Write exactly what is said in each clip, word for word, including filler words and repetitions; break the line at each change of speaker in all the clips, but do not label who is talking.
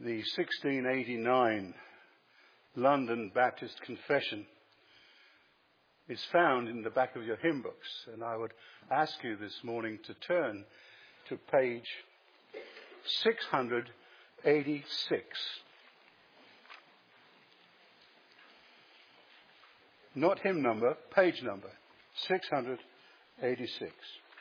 The sixteen eighty-nine London Baptist Confession is found in the back of your hymn books, and I would ask you this morning to turn to page six hundred eighty-six. Not hymn number, page number, six hundred eighty-six.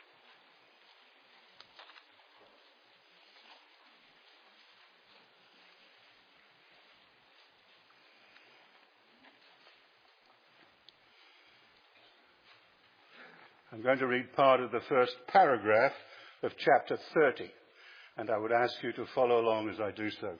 I'm going to read part of the first paragraph of chapter thirty, and I would ask you to follow along as I do so.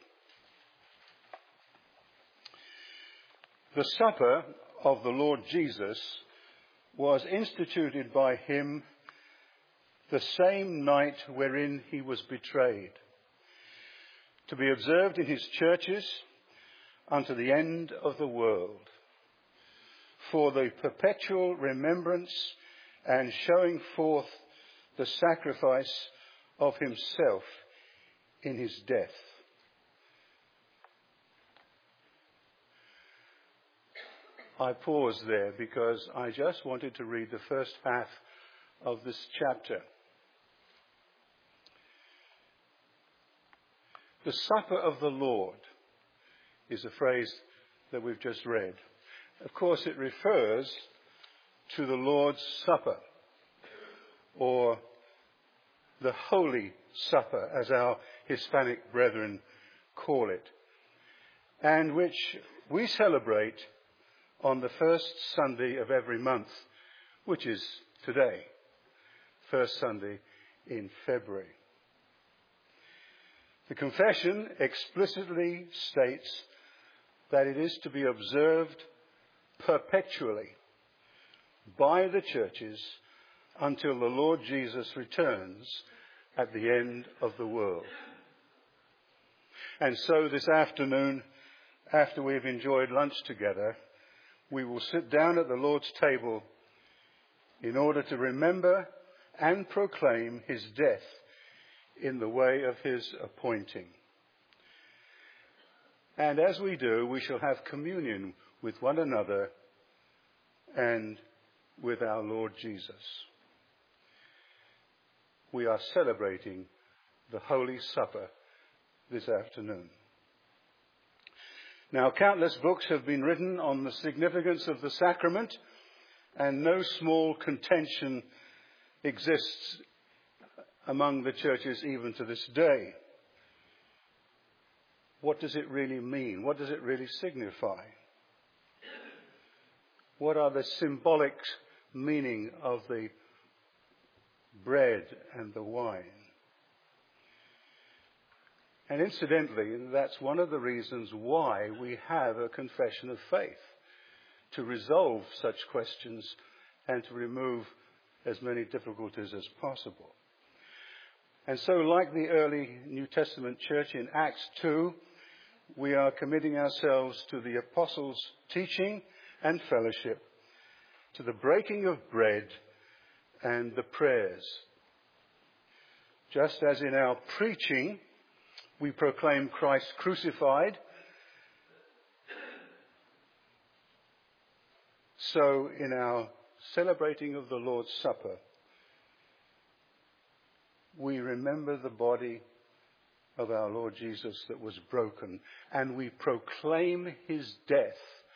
The supper of the Lord Jesus was instituted by him the same night wherein he was betrayed, to be observed in his churches unto the end of the world, for the perpetual remembrance and showing forth the sacrifice of himself in his death. I pause there because I just wanted to read the first half of this chapter. The supper of the Lord is a phrase that we've just read. Of course, it refers to the Lord's Supper, or the Holy Supper, as our Hispanic brethren call it, and which we celebrate on the first Sunday of every month, which is today, first Sunday in February. The confession explicitly states that it is to be observed perpetually by the churches until the Lord Jesus returns at the end of the world. And so this afternoon, after we've enjoyed lunch together, we will sit down at the Lord's table in order to remember and proclaim his death in the way of his appointing. And as we do, we shall have communion with one another and with our Lord Jesus. We are celebrating the Holy Supper this afternoon. Now, countless books have been written on the significance of the sacrament, and no small contention exists among the churches even to this day. What does it really mean? What does it really signify? What are the symbolic meaning of the bread and the wine? And incidentally, that's one of the reasons why we have a confession of faith, to resolve such questions and to remove as many difficulties as possible. And so, like the early New Testament church in Acts two, we are committing ourselves to the apostles' teaching and fellowship, to the breaking of bread and the prayers. Just as in our preaching we proclaim Christ crucified, so in our celebrating of the Lord's Supper, we remember the body of our Lord Jesus that was broken, and we proclaim his death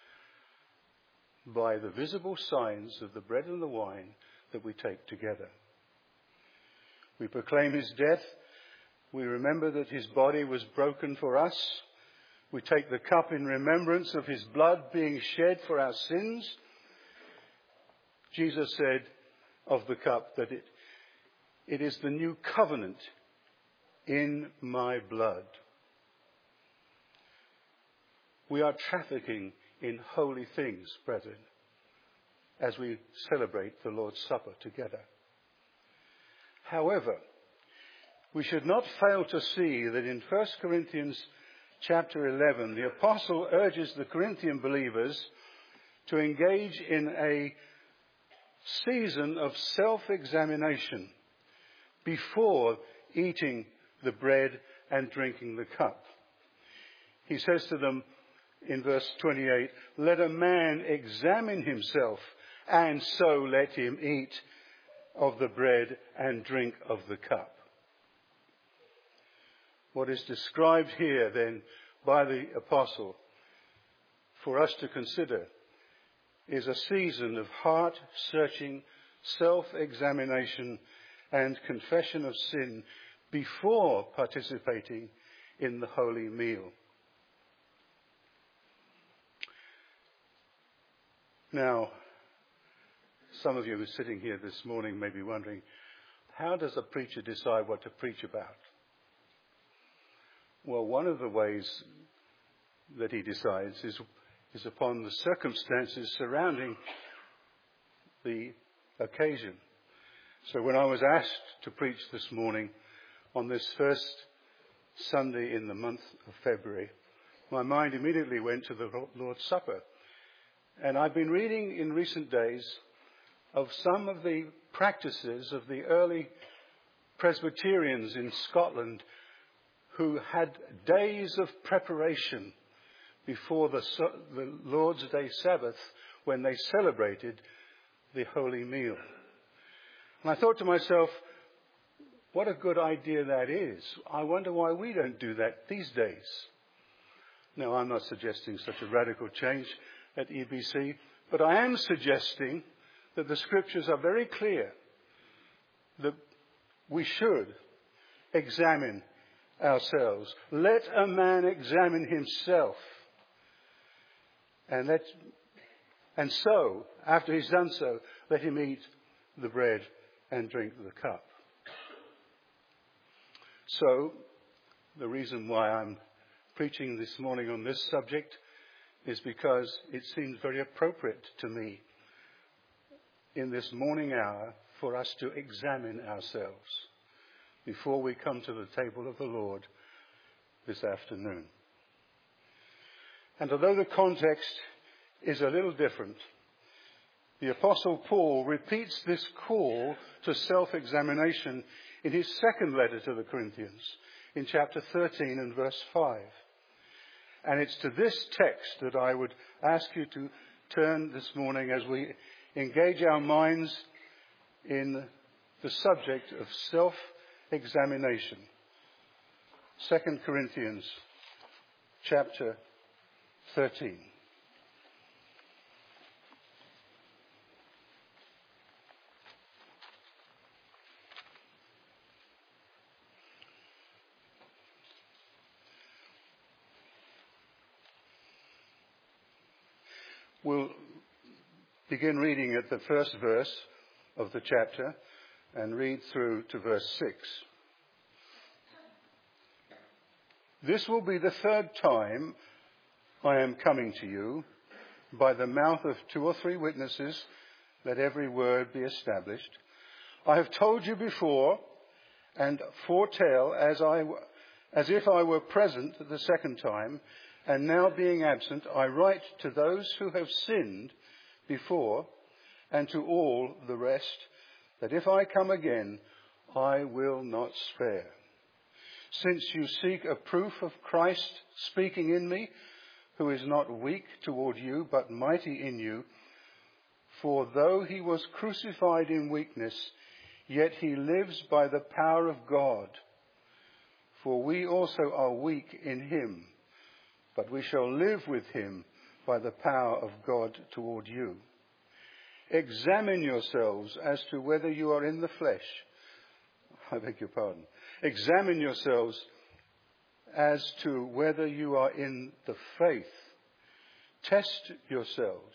by the visible signs of the bread and the wine that we take together. We proclaim his death. We remember that his body was broken for us. We take the cup in remembrance of his blood being shed for our sins. Jesus said of the cup that it, it is the new covenant in my blood. We are trafficking in holy things, brethren, as we celebrate the Lord's Supper together. However, we should not fail to see that in First Corinthians chapter eleven, the apostle urges the Corinthian believers to engage in a season of self-examination before eating the bread and drinking the cup. He says to them in verse twenty-eight, let a man examine himself, and so let him eat of the bread and drink of the cup. What is described here then by the apostle for us to consider is a season of heart-searching self-examination and confession of sin before participating in the holy meal. Now, some of you who are sitting here this morning may be wondering, how does a preacher decide what to preach about? Well, one of the ways that he decides is, is upon the circumstances surrounding the occasion. So when I was asked to preach this morning on this first Sunday in the month of February, my mind immediately went to the Lord's Supper. And I've been reading in recent days of some of the practices of the early Presbyterians in Scotland who had days of preparation before the, the Lord's Day Sabbath when they celebrated the holy meal. And I thought to myself, what a good idea that is. I wonder why we don't do that these days. Now, I'm not suggesting such a radical change at E B C, but I am suggesting that the scriptures are very clear that we should examine ourselves. Let a man examine himself. And let, and so, after he's done so, let him eat the bread and drink the cup. So, the reason why I'm preaching this morning on this subject is because it seems very appropriate to me in this morning hour for us to examine ourselves before we come to the table of the Lord this afternoon. And although the context is a little different, the Apostle Paul repeats this call to self-examination in his second letter to the Corinthians, in chapter thirteen and verse five. And it's to this text that I would ask you to turn this morning as we engage our minds in the subject of self-examination. Second Corinthians chapter thirteen. We'll begin reading at the first verse of the chapter and read through to verse six. This will be the third time I am coming to you. By the mouth of two or three witnesses, let every word be established. I have told you before and foretell as I, as if I were present the second time, and now being absent, I write to those who have sinned before and to all the rest, that if I come again, I will not spare. Since you seek a proof of Christ speaking in me, who is not weak toward you, but mighty in you, for though he was crucified in weakness, yet he lives by the power of God. For we also are weak in him, but we shall live with him by the power of God toward you. Examine yourselves as to whether you are in the flesh. I beg your pardon. Examine yourselves as to whether you are in the faith. Test yourselves.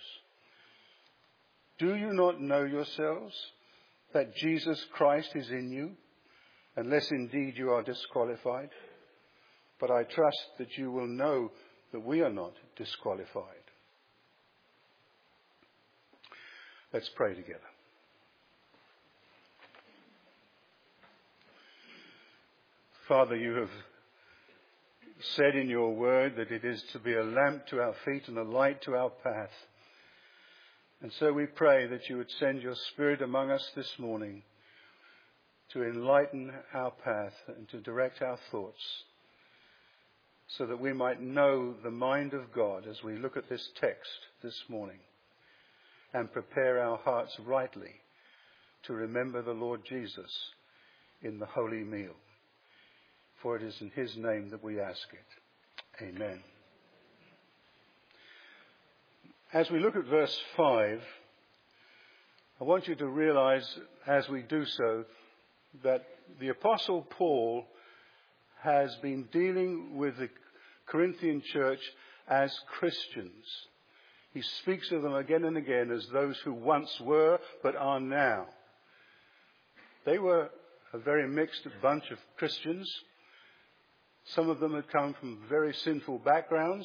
Do you not know yourselves that Jesus Christ is in you, unless indeed you are disqualified? But I trust that you will know that we are not disqualified. Let's pray together. Father, you have said in your word that it is to be a lamp to our feet and a light to our path. And so we pray that you would send your Spirit among us this morning to enlighten our path and to direct our thoughts, so that we might know the mind of God as we look at this text this morning and prepare our hearts rightly to remember the Lord Jesus in the holy meal. For it is in his name that we ask it. Amen. As we look at verse five, I want you to realize as we do so that the Apostle Paul has been dealing with the Corinthian church as Christians. He speaks of them again and again as those who once were but are now. They were a very mixed bunch of Christians. Some of them had come from very sinful backgrounds.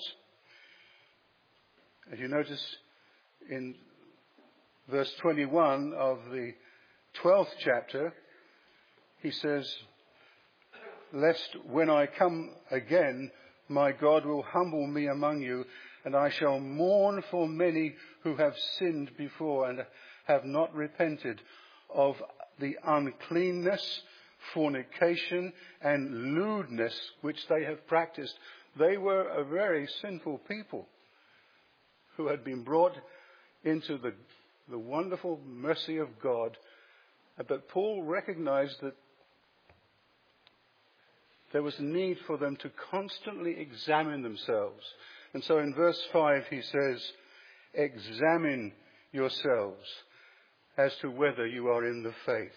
As you notice in verse twenty-one of the twelfth chapter, he says, "Lest when I come again, my God will humble me among you, and I shall mourn for many who have sinned before and have not repented of the uncleanness, fornication, and lewdness which they have practiced." They were a very sinful people who had been brought into the, the wonderful mercy of God. But Paul recognized that there was a need for them to constantly examine themselves. And so in verse five he says, "Examine yourselves as to whether you are in the faith."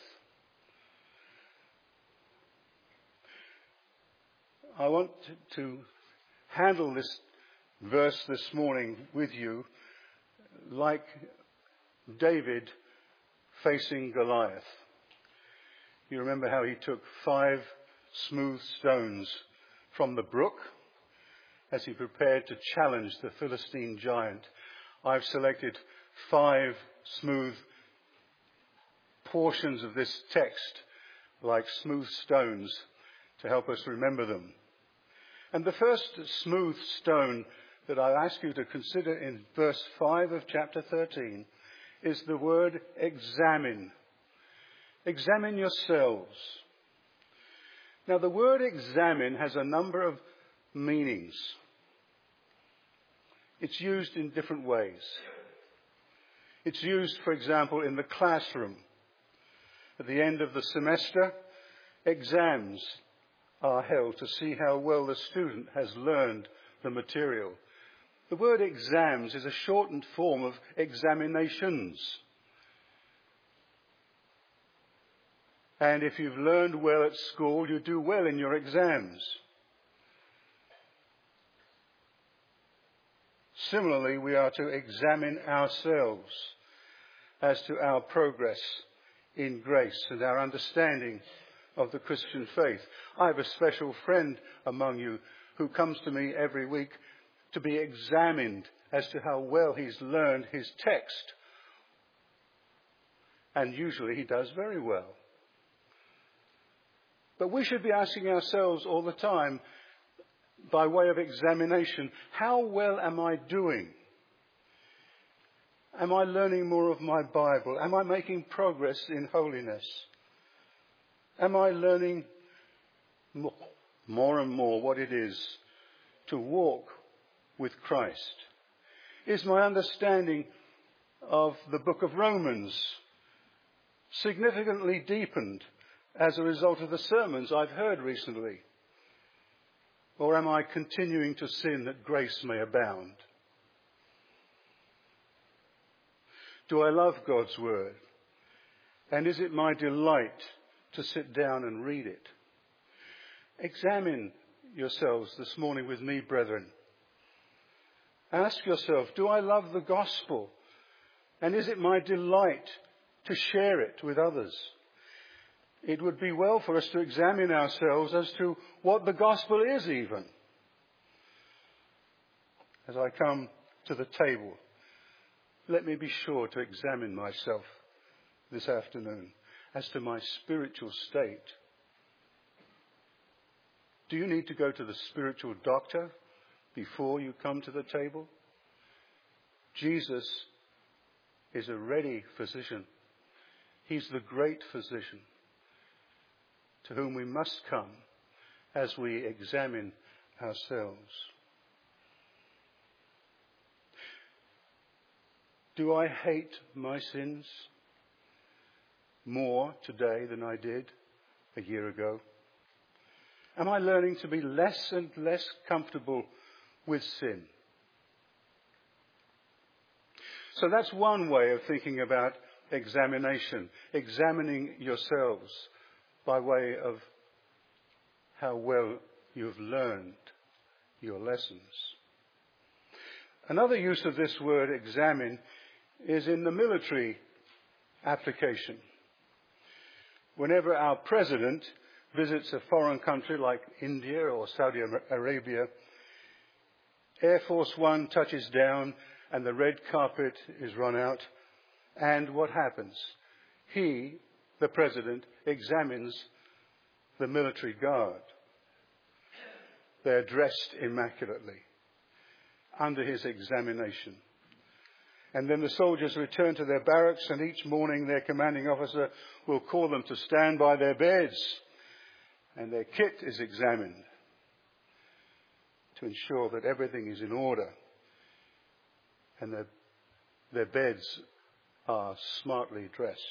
I want to handle this verse this morning with you like David facing Goliath. You remember how he took five smooth stones from the brook as he prepared to challenge the Philistine giant. I've selected five smooth portions of this text like smooth stones to help us remember them. And the first smooth stone that I ask you to consider in verse five of chapter thirteen is the word examine. Examine yourselves. Now the word examine has a number of meanings. It's used in different ways. It's used, for example, in the classroom. At the end of the semester, exams are held to see how well the student has learned the material. The word exams is a shortened form of examinations. And if you've learned well at school, you do well in your exams. Similarly, we are to examine ourselves as to our progress in grace and our understanding of the Christian faith. I have a special friend among you who comes to me every week to be examined as to how well he's learned his text. And usually he does very well. But we should be asking ourselves all the time, by way of examination, how well am I doing? Am I learning more of my Bible? Am I making progress in holiness? Am I learning more and more what it is to walk with Christ? Is my understanding of the book of Romans significantly deepened as a result of the sermons I've heard recently? Or am I continuing to sin that grace may abound? Do I love God's word? And is it my delight to sit down and read it? Examine yourselves this morning with me, brethren. Ask yourself, do I love the gospel? And is it my delight to share it with others? It would be well for us to examine ourselves as to what the gospel is even. As I come to the table, let me be sure to examine myself this afternoon as to my spiritual state. Do you need to go to the spiritual doctor before you come to the table? Jesus is a ready physician. He's the great physician to whom we must come as we examine ourselves. Do I hate my sins more today than I did a year ago? Am I learning to be less and less comfortable with sin? So that's one way of thinking about examination, examining yourselves by way of how well you've learned your lessons. Another use of this word examine is in the military application. Whenever our president visits a foreign country like India or Saudi Arabia, Air Force One touches down and the red carpet is run out. And what happens? He, the president, examines the military guard. They're dressed immaculately under his examination. And then the soldiers return to their barracks, and each morning their commanding officer will call them to stand by their beds, and their kit is examined to ensure that everything is in order and that their beds are smartly dressed.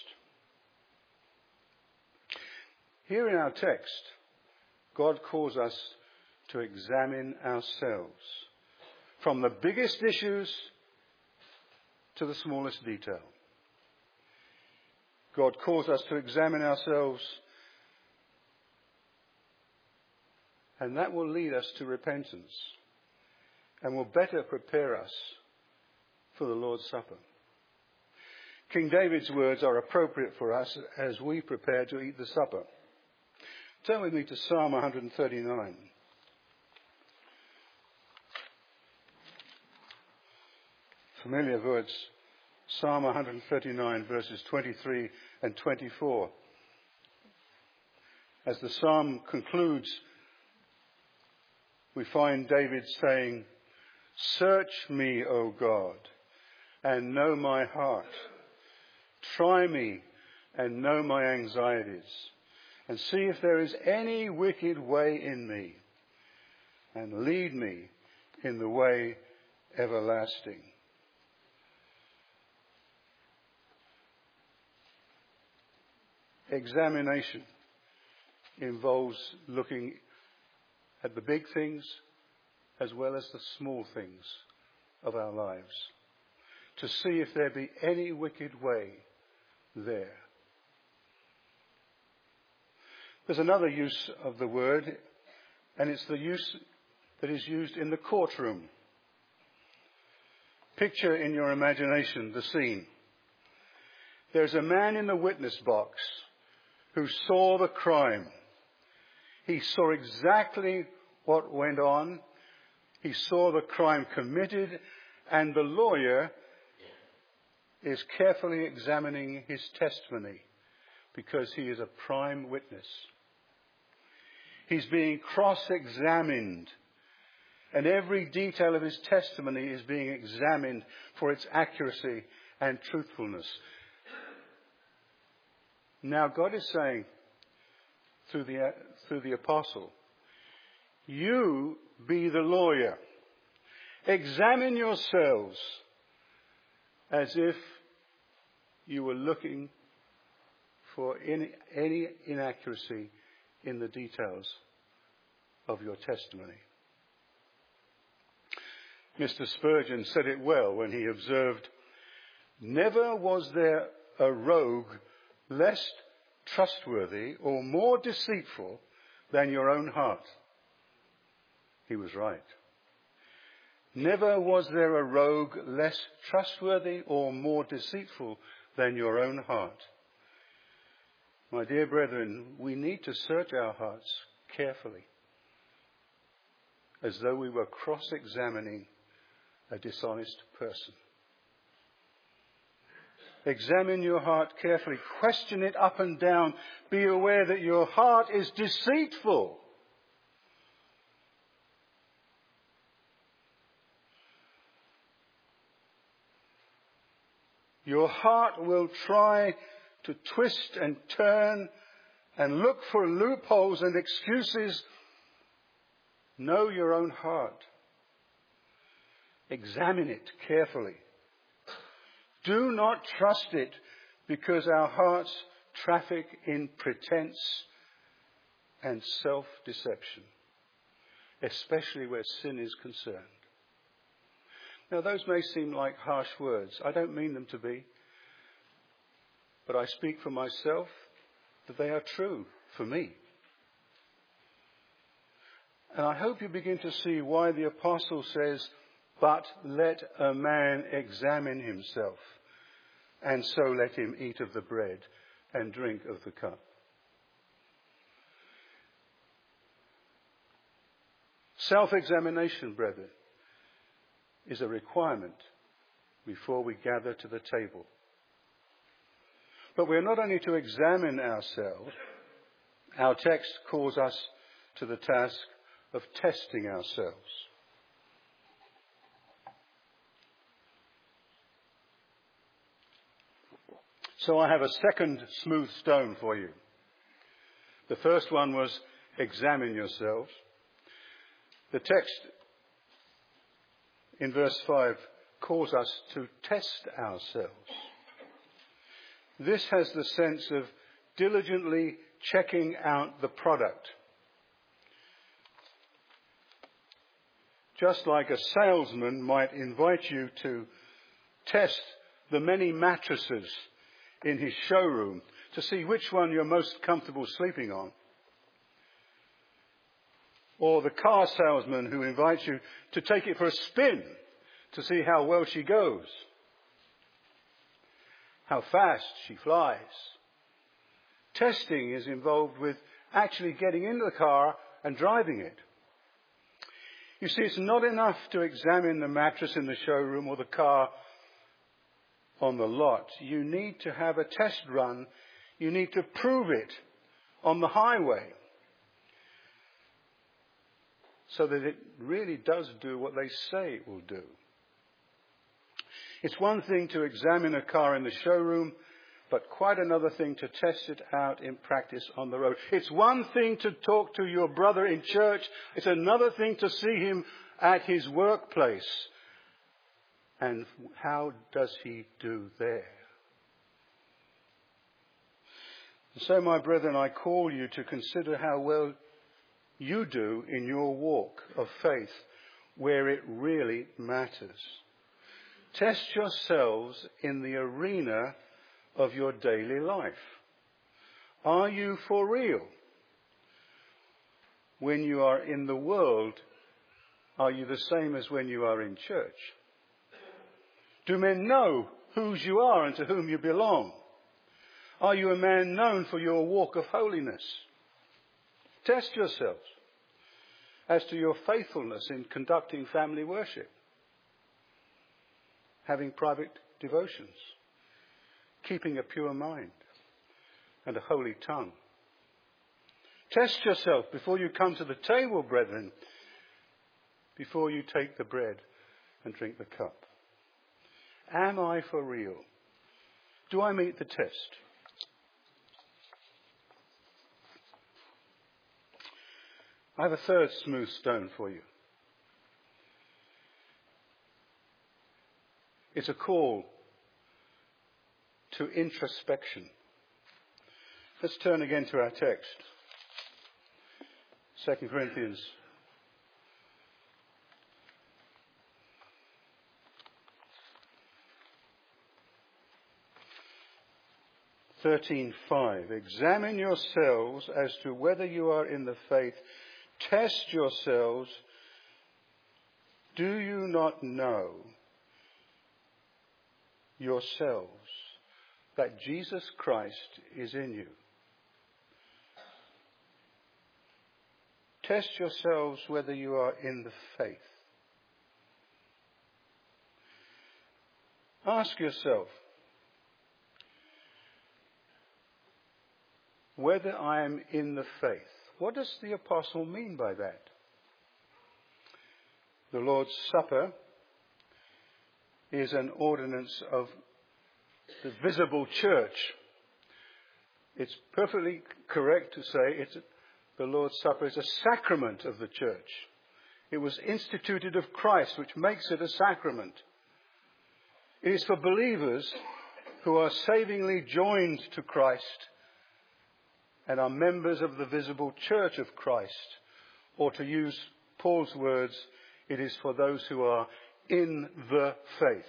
Here in our text, God calls us to examine ourselves, from the biggest issues to the smallest detail. God calls us to examine ourselves, and that will lead us to repentance and will better prepare us for the Lord's Supper. King David's words are appropriate for us as we prepare to eat the supper. Turn with me to Psalm one thirty-nine. Familiar words, Psalm one thirty-nine, verses twenty-three and twenty-four. As the psalm concludes, we find David saying, "Search me, O God, and know my heart. Try me and know my anxieties, and see if there is any wicked way in me, and lead me in the way everlasting." Examination involves looking at the big things as well as the small things of our lives, to see if there be any wicked way there. There's another use of the word, and it's the use that is used in the courtroom. Picture in your imagination the scene. There's a man in the witness box who saw the crime. He saw exactly what went on. He saw the crime committed, and the lawyer is carefully examining his testimony because he is a prime witness. He's being cross-examined, and every detail of his testimony is being examined for its accuracy and truthfulness. Now God is saying through the, through the apostle, you be the lawyer. Examine yourselves as if you were looking for any, any inaccuracy in the details of your testimony. Mister Spurgeon said it well when he observed, "Never was there a rogue less trustworthy or more deceitful than your own heart." He was right. Never was there a rogue less trustworthy or more deceitful than your own heart. My dear brethren, we need to search our hearts carefully, as though we were cross-examining a dishonest person. Examine your heart carefully. Question it up and down. Be aware that your heart is deceitful. Your heart will try to twist and turn and look for loopholes and excuses Know your own heart. Examine it carefully. Do not trust it, because our hearts traffic in pretense and self-deception, especially where sin is concerned. Now, those may seem like harsh words. I don't mean them to be. But I speak for myself that they are true for me. And I hope you begin to see why the apostle says, but let a man examine himself, and so let him eat of the bread and drink of the cup. Self-examination, brethren, is a requirement before we gather to the table. But we're not only to examine ourselves, our text calls us to the task of testing ourselves. So I have a second smooth stone for you. The first one was examine yourselves. The text in verse five calls us to test ourselves. This has the sense of diligently checking out the product. Just like a salesman might invite you to test the many mattresses in his showroom to see which one you're most comfortable sleeping on. Or the car salesman who invites you to take it for a spin to see how well she goes, how fast she flies. Testing is involved with actually getting into the car and driving it. You see, it's not enough to examine the mattress in the showroom or the car on the lot. You need to have a test run. You need to prove it on the highway, so that it really does do what they say it will do. It's one thing to examine a car in the showroom, but quite another thing to test it out in practice on the road. It's one thing to talk to your brother in church. It's another thing to see him at his workplace. And how does he do there? And so, my brethren, I call you to consider how well you do in your walk of faith where it really matters. Test yourselves in the arena of your daily life. Are you for real? When you are in the world, are you the same as when you are in church? Do men know whose you are and to whom you belong? Are you a man known for your walk of holiness? Test yourselves as to your faithfulness in conducting family worship, having private devotions, keeping a pure mind and a holy tongue. Test yourself before you come to the table, brethren, before you take the bread and drink the cup. Am I for real? Do I meet the test? I have a third smooth stone for you. It's a call to introspection. Let's turn again to our text. Second Corinthians thirteen five. Examine yourselves as to whether you are in the faith. Test yourselves. Do you not know yourselves that Jesus Christ is in you? Test yourselves whether you are in the faith. Ask yourself whether I am in the faith. What does the apostle mean by that? The Lord's Supper is an ordinance of the visible church. It's perfectly correct to say it's, the Lord's Supper is a sacrament of the church. It was instituted of Christ, which makes it a sacrament. It is for believers who are savingly joined to Christ and are members of the visible church of Christ. Or to use Paul's words, it is for those who are in the faith.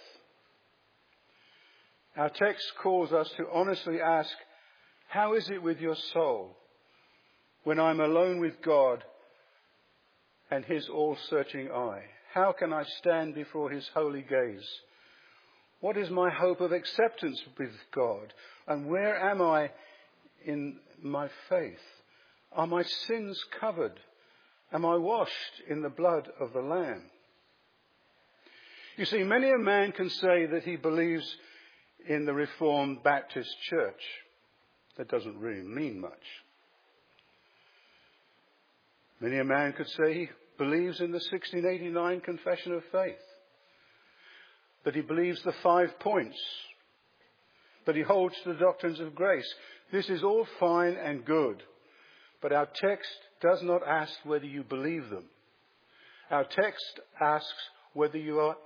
Our text calls us to honestly ask, how is it with your soul when I'm alone with God and his all-searching eye? How can I stand before his holy gaze? What is my hope of acceptance with God? And where am I in my faith? Are my sins covered? Am I washed in the blood of the Lamb? You see, many a man can say that he believes in the Reformed Baptist Church. That doesn't really mean much. Many a man could say he believes in the sixteen eighty-nine Confession of Faith, that he believes the five points, that he holds to the doctrines of grace. This is all fine and good, but our text does not ask whether you believe them. Our text asks whether you are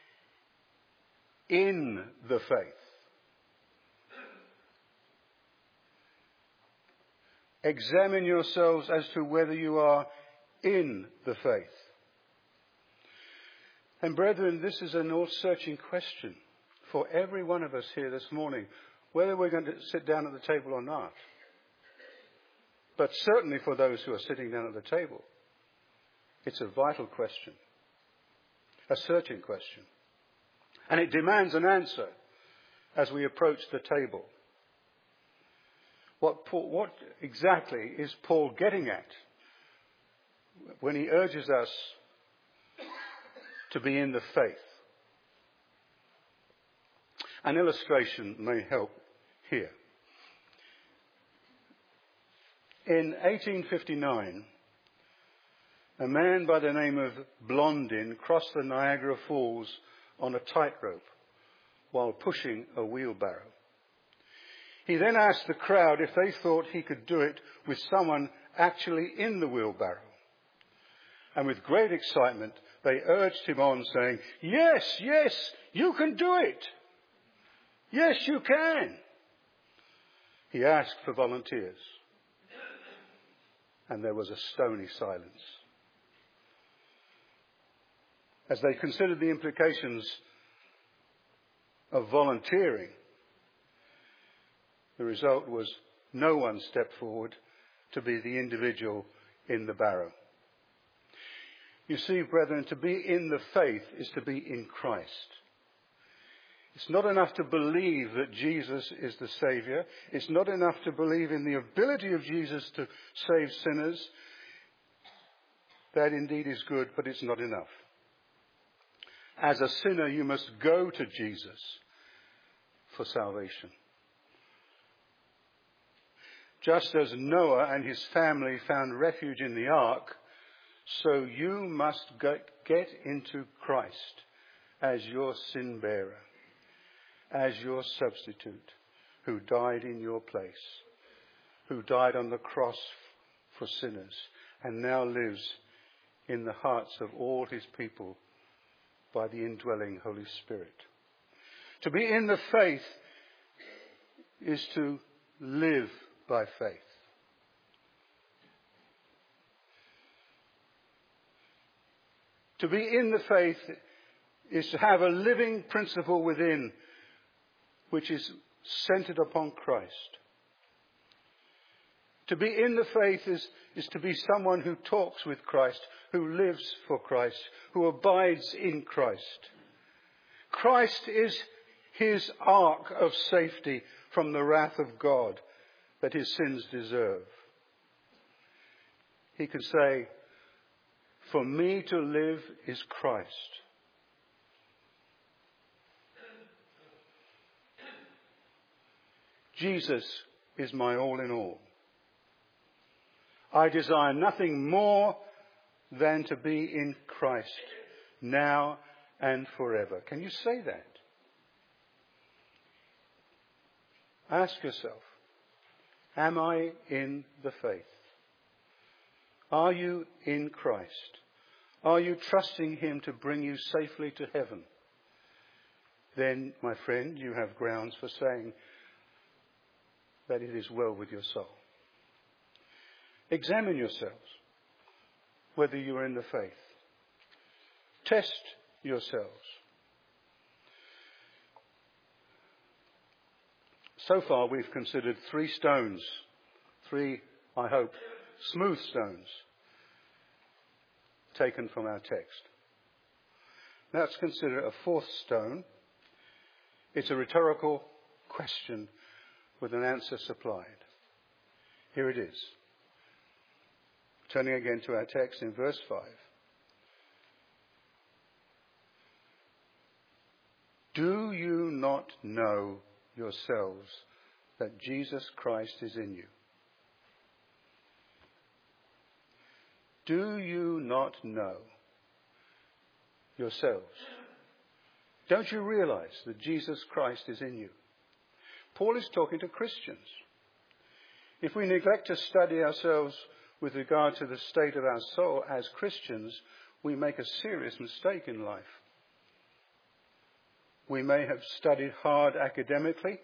in the faith. Examine yourselves as to whether you are in the faith. And brethren, this is an all-searching question for every one of us here this morning, whether we're going to sit down at the table or not. But certainly for those who are sitting down at the table, it's a vital question, a searching question. And it demands an answer as we approach the table. What, Paul, what exactly is Paul getting at when he urges us to be in the faith? An illustration may help here. In eighteen fifty-nine, a man by the name of Blondin crossed the Niagara Falls on a tightrope while pushing a wheelbarrow. He then asked the crowd if they thought he could do it with someone actually in the wheelbarrow. And with great excitement, they urged him on, saying, "Yes, yes, you can do it. Yes, you can." He asked for volunteers. And there was a stony silence. As they considered the implications of volunteering, the result was no one stepped forward to be the individual in the barrow. You see, brethren, to be in the faith is to be in Christ. It's not enough to believe that Jesus is the Saviour. It's not enough to believe in the ability of Jesus to save sinners. That indeed is good, but it's not enough. As a sinner, you must go to Jesus for salvation. Just as Noah and his family found refuge in the ark, so you must get into Christ as your sin bearer, as your substitute, who died in your place, who died on the cross for sinners, and now lives in the hearts of all his people by the indwelling Holy Spirit. To be in the faith is to live by faith. To be in the faith is to have a living principle within which is centered upon Christ. To be in the faith is, is to be someone who talks with Christ, who lives for Christ, who abides in Christ. Christ is his ark of safety from the wrath of God that his sins deserve. He can say, "For me to live is Christ." Jesus is my all in all. I desire nothing more than to be in Christ now and forever. Can you say that? Ask yourself, am I in the faith? Are you in Christ? Are you trusting him to bring you safely to heaven? Then, my friend, you have grounds for saying that it is well with your soul. Examine yourselves whether you are in the faith. Test yourselves. So far we've considered three stones, three, I hope, smooth stones taken from our text. Now let's consider a fourth stone. It's a rhetorical question with an answer supplied. Here it is. Turning again to our text in verse five. Do you not know yourselves that Jesus Christ is in you? Do you not know yourselves? Don't you realize that Jesus Christ is in you? Paul is talking to Christians. If we neglect to study ourselves with regard to the state of our soul as Christians, we make a serious mistake in life. We may have studied hard academically.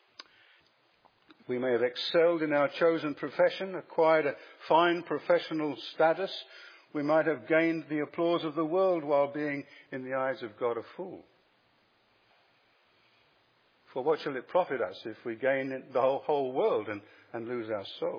We may have excelled in our chosen profession, acquired a fine professional status. We might have gained the applause of the world while being, in the eyes of God, a fool. For what shall it profit us if we gain the whole, whole world and, and lose our soul?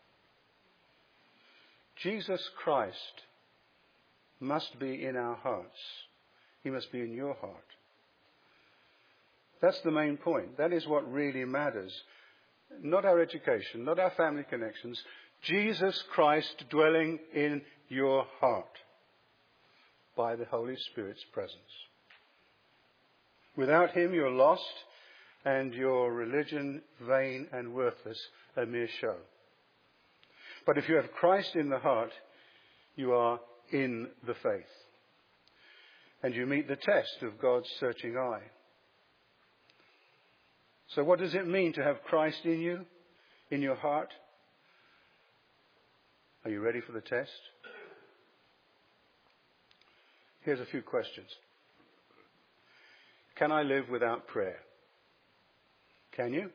Jesus Christ must be in our hearts. He must be in your heart. That's the main point. That is what really matters. Not our education, not our family connections. Jesus Christ dwelling in your heart by the Holy Spirit's presence. Without him, you're lost and your religion vain and worthless, a mere show. But if you have Christ in the heart, you are in the faith. And you meet the test of God's searching eye. So what does it mean to have Christ in you, in your heart? Are you ready for the test? Here's a few questions. Can I live without prayer? Can you?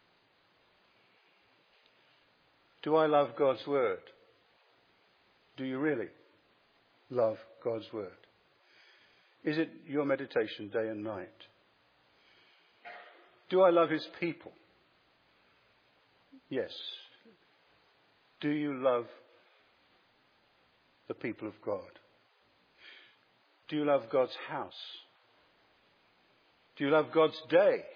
Do I love God's word? Do you really love God's word? Is it your meditation day and night? Do I love his people? Yes. Do you love the people of God? Do you love God's house? Do you love God's day?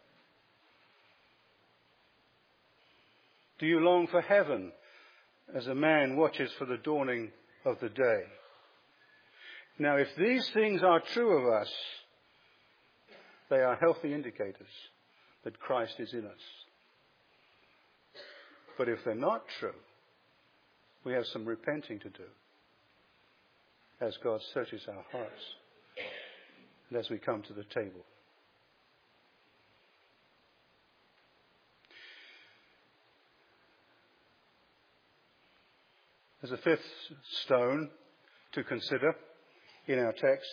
Do you long for heaven as a man watches for the dawning of the day? Now, if these things are true of us, they are healthy indicators that Christ is in us. But if they're not true, we have some repenting to do as God searches our hearts and as we come to the table. There's a fifth stone to consider in our text.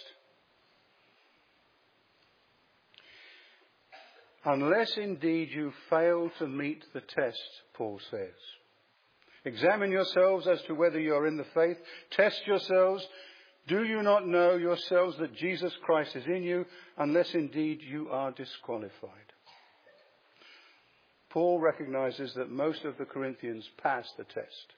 Unless indeed you fail to meet the test, Paul says. Examine yourselves as to whether you are in the faith. Test yourselves. Do you not know yourselves that Jesus Christ is in you, unless indeed you are disqualified? Paul recognizes that most of the Corinthians passed the test.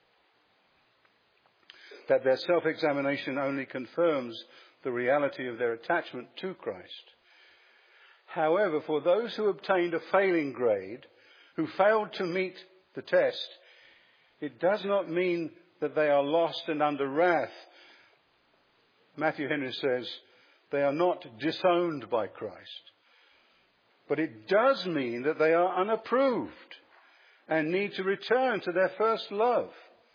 That their self-examination only confirms the reality of their attachment to Christ. However, for those who obtained a failing grade, who failed to meet the test, it does not mean that they are lost and under wrath. Matthew Henry says they are not disowned by Christ. But it does mean that they are unapproved and need to return to their first love.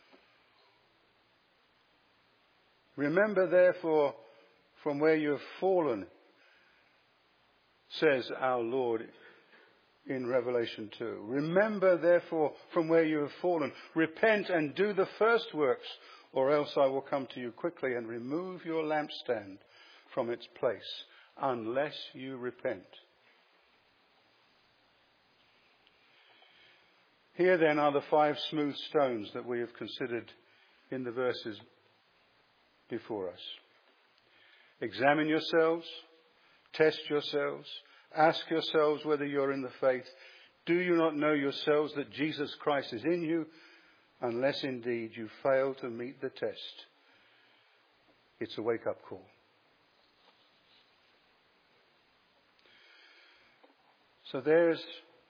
Remember, therefore, from where you have fallen, says our Lord in Revelation two. Remember, therefore, from where you have fallen. Repent and do the first works, or else I will come to you quickly and remove your lampstand from its place, unless you repent. Here then are the five smooth stones that we have considered in the verses before us. Examine yourselves, test yourselves, ask yourselves whether you're in the faith. Do you not know yourselves that Jesus Christ is in you, unless indeed you fail to meet the test? It's a wake-up call. So there's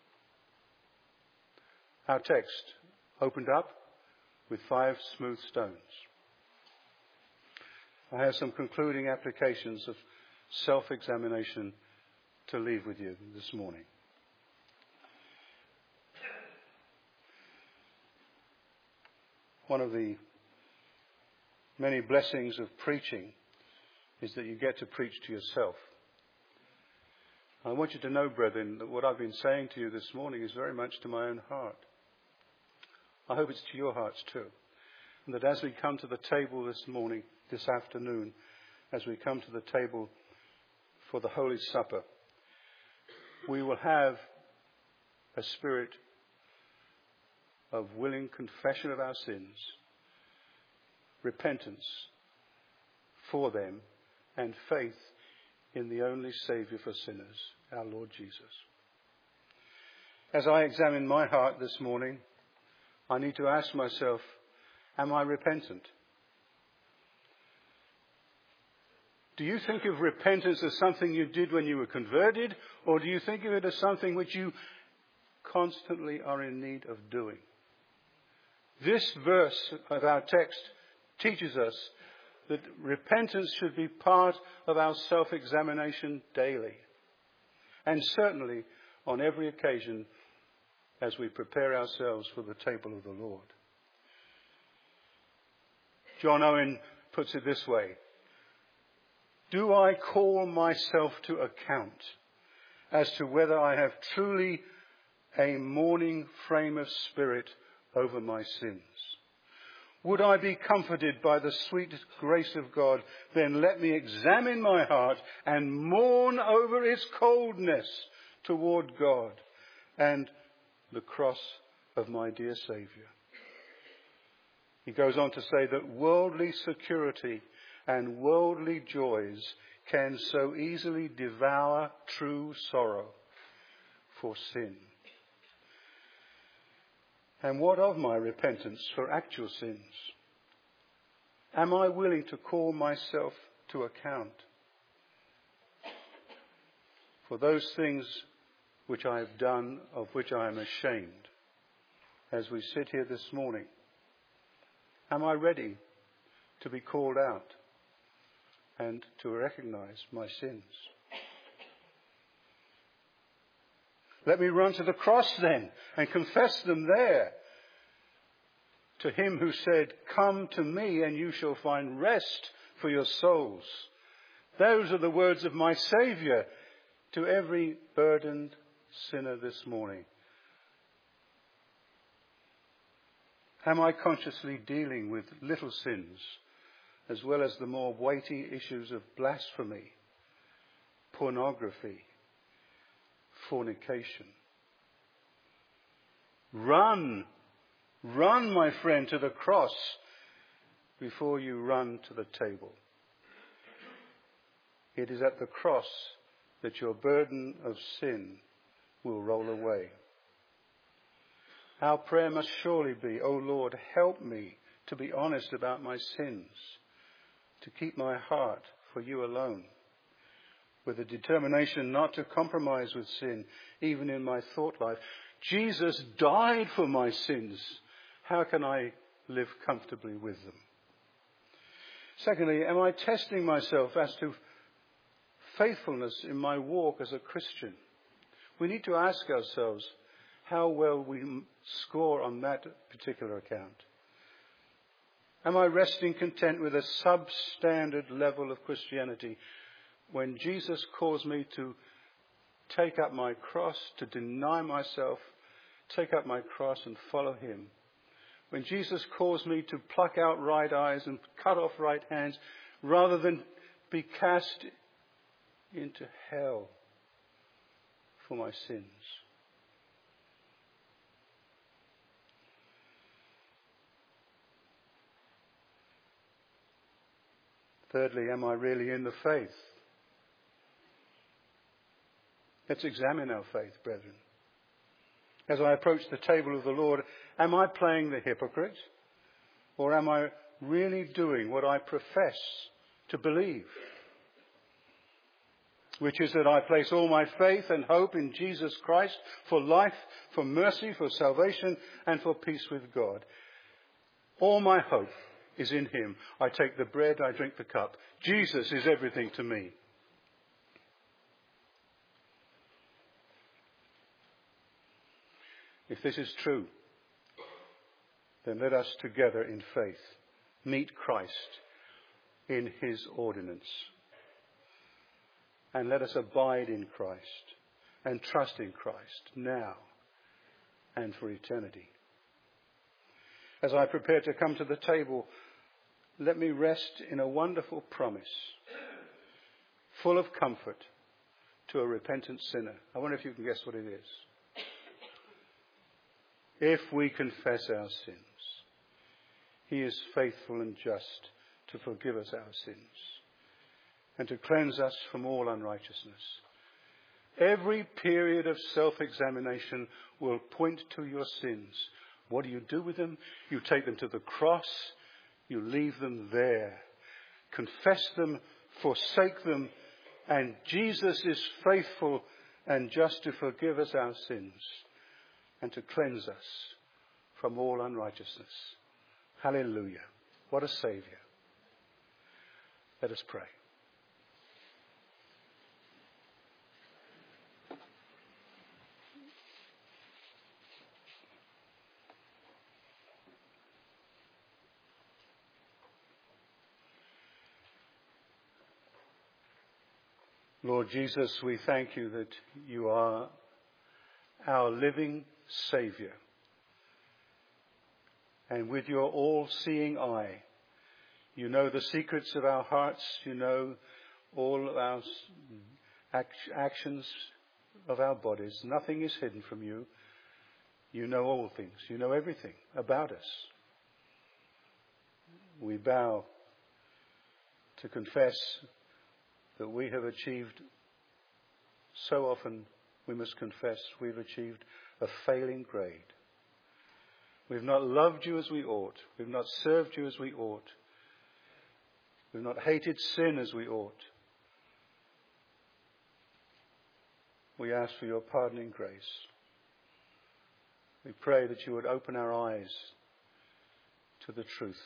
our text opened up with five smooth stones. I have some concluding applications of self-examination to leave with you this morning. One of the many blessings of preaching is that you get to preach to yourself. I want you to know, brethren, that what I've been saying to you this morning is very much to my own heart. I hope it's to your hearts too. And that as we come to the table this morning, this afternoon, as we come to the table for the Holy Supper, we will have a spirit of willing confession of our sins, repentance for them, and faith in the only Saviour for sinners, our Lord Jesus. As I examine my heart this morning, I need to ask myself, am I repentant? Do you think of repentance as something you did when you were converted, or do you think of it as something which you constantly are in need of doing? This verse of our text teaches us that repentance should be part of our self-examination daily, and certainly on every occasion as we prepare ourselves for the table of the Lord. John Owen puts it this way: do I call myself to account as to whether I have truly a mourning frame of spirit over my sins? Would I be comforted by the sweet grace of God, then let me examine my heart and mourn over its coldness toward God and the cross of my dear Saviour. He goes on to say that worldly security and worldly joys can so easily devour true sorrow for sin. And what of my repentance for actual sins? Am I willing to call myself to account for those things which I have done, of which I am ashamed, as we sit here this morning? Am I ready to be called out and to recognize my sins? Let me run to the cross then and confess them there. To him who said, "Come to me and you shall find rest for your souls." Those are the words of my Saviour to every burdened sinner this morning. Am I consciously dealing with little sins as well as the more weighty issues of blasphemy, pornography, fornication? Run, run, my friend, to the cross before you run to the table. It is at the cross that your burden of sin will roll away. Our prayer must surely be, "O Lord, help me to be honest about my sins, to keep my heart for you alone, with a determination not to compromise with sin, even in my thought life. Jesus died for my sins. How can I live comfortably with them?" Secondly, am I testing myself as to faithfulness in my walk as a Christian? We need to ask ourselves how well we score on that particular account. Am I resting content with a substandard level of Christianity when Jesus calls me to take up my cross, to deny myself, take up my cross and follow him? when Jesus calls me to pluck out right eyes and cut off right hands, rather than be cast into hell for my sins. Thirdly, am I really in the faith? Let's examine our faith, brethren. As I approach the table of the Lord, am I playing the hypocrite? Or am I really doing what I profess to believe? Which is that I place all my faith and hope in Jesus Christ for life, for mercy, for salvation, and for peace with God. All my hope is in him. I take the bread, I drink the cup. Jesus is everything to me. If this is true, then let us together in faith meet Christ in his ordinance. And let us abide in Christ and trust in Christ now and for eternity. As I prepare to come to the table, let me rest in a wonderful promise, full of comfort to a repentant sinner. I wonder if you can guess what it is. If we confess our sins, he is faithful and just to forgive us our sins and to cleanse us from all unrighteousness. Every period of self-examination will point to your sins. What do you do with them? You take them to the cross. You leave them there. Confess them, forsake them, and Jesus is faithful and just to forgive us our sins and to cleanse us from all unrighteousness. Hallelujah. What a Saviour. Let us pray. Lord Jesus, we thank you that you are our living Saviour. And with your all-seeing eye, you know the secrets of our hearts. You know all of our actions of our bodies. Nothing is hidden from you. You know all things. You know everything about us. We bow to confess that we have achieved, so often we must confess, we've achieved a failing grade. We've not loved you as we ought. We've not served you as we ought. We've not hated sin as we ought. We ask for your pardoning grace. We pray that you would open our eyes to the truth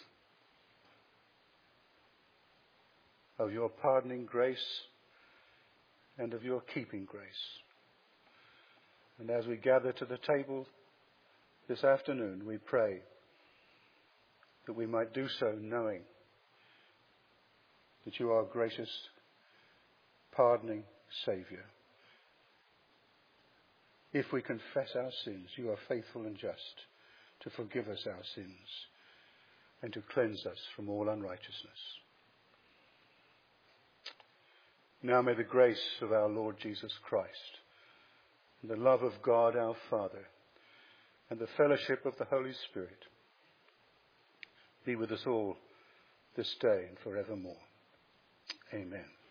of your pardoning grace and of your keeping grace. And as we gather to the table this afternoon, we pray that we might do so knowing that you are a gracious, pardoning Saviour. If we confess our sins, you are faithful and just to forgive us our sins and to cleanse us from all unrighteousness. Now may the grace of our Lord Jesus Christ and the love of God our Father and the fellowship of the Holy Spirit be with us all this day and forevermore. Amen.